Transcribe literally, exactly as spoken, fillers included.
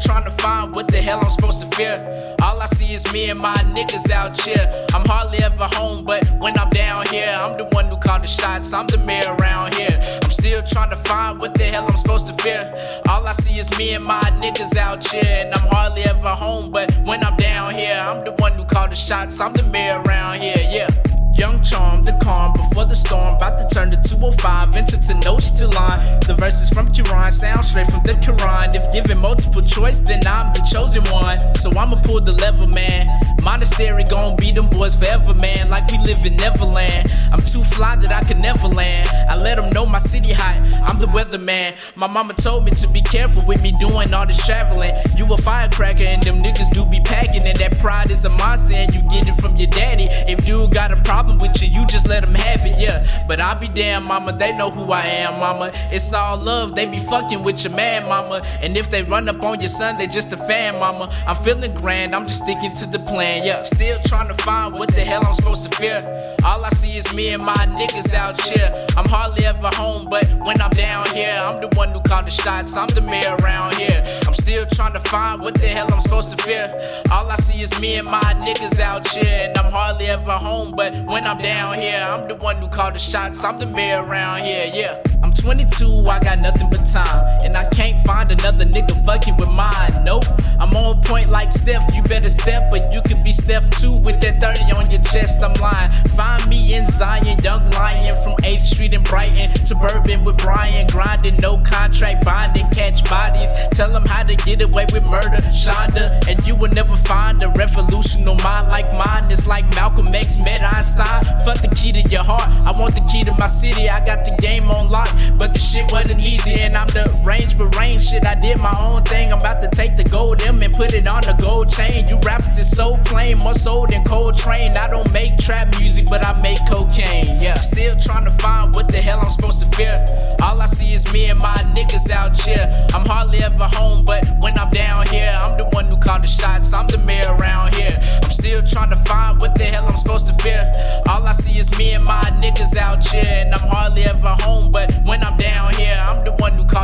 trying to find what the hell I'm supposed to fear. All I see is me and my niggas out here. I'm hardly ever home, but when I'm down here, I'm the one who called the shots, I'm the mayor around here. I'm still trying to find what the hell I'm supposed to fear. All I see is me and my niggas out here, and I'm hardly ever home, but when I'm down here, I'm the one who called the shots, I'm the mayor around here, yeah. Young charm, the calm before the storm, about to turn the two oh five into Tenochtitlan. The verses from Quran sound straight from the Quran. If given multiple choice, then I'm the chosen one. So I'ma pull the lever, man. Monastery gon' be them boys forever, man. Like we live in Neverland. I'm too fly that I can never land. I let them know my city hot, I'm the weatherman. My mama told me to be careful with me doing all this traveling. You a firecracker and them niggas do be packing, and that pride is a monster and you get it from your daddy. If dude got a problem with you, you just let them have it, yeah. But I'll be damn, mama, they know who I am, mama. It's all love, they be fucking with your man, mama. And if they run up on your son, they just a fan, mama. I'm feeling grand, I'm just sticking to the plan, yeah. Still trying to find what the hell I'm supposed to fear. All I see is me and my niggas out here. I'm hardly ever home, but when I'm down here, I'm the one who called the shots, I'm the mayor around here. I'm still trying to find what the hell I'm supposed to fear. All I see is me and my niggas out here, and I'm hardly ever home, but when I'm down here, I'm the one who called the shots, I'm the mayor around here, yeah. I'm twenty-two, I got nothing but time, and I can't find another nigga fucking with mine, nope. I'm on point like Steph, you better step, but you could be Steph too with that thirty on your chest, I'm lying. Find me in Zion, young lion, from eighth street in Brighton to Bourbon with Brian, grinding, no contract binding, catch bodies, tell them how to get away with murder, Shonda, and you will never find a revolutionary mind like mine. It's like Malcolm X met Einstein, fuck the key to your heart, I want the key to my city, I got the game on lock, but the shit wasn't easy, and I'm the range for range shit, I did my own thing, I'm about to take the gold M and put it on the gold chain. You rappers is so plain, more soul than Coltrane. I don't make trap music, but I make cocaine, yeah. Still trying to find what the hell I'm supposed to fear. All I see is me and my niggas out here. I'm hardly ever home, but when I'm down here, I'm the one who called the shots, I'm the mayor around here. I'm still trying to find what the hell I'm supposed to fear. All I see is me and my niggas out here, and I'm hardly ever home, but when I'm down here, I'm the one who called